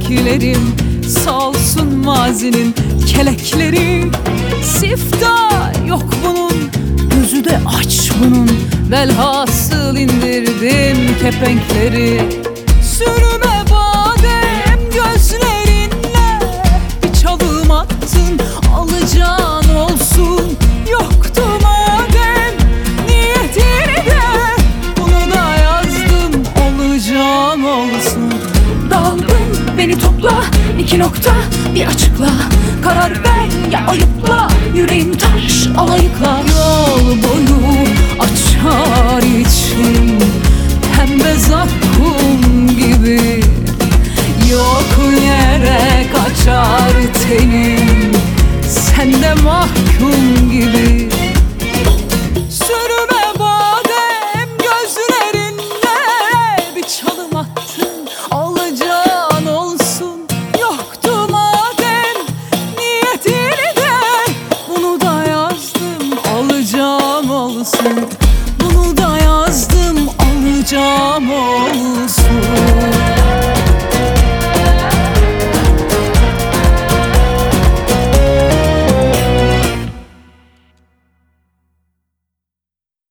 beklerim. Sağ olsun mazinin kelekleri. Sifta yok bunun, gözü de aç bunun. Velhasıl indirdim kepenkleri. Sürme badem gözlerinle, bir çalım attın alacağın olsun. Yoktu madem niyetini de, bunu da yazdım olacağım olsun. Dalgın beni topla, iki nokta bir açıkla. Karar ver ya ayıpla, yüreğim taş alayıkla. Yol boyu açar içim pembe zakkum gibi. Yok yere kaçar tenim, sende mahkum gibi. Sürme badem gözlerinle, bir çalım attın alacağın olsun. Yoktu madem niyetini de, bunu da yazdım alacağım olsun. Bunu da yazdım alacağım olsun.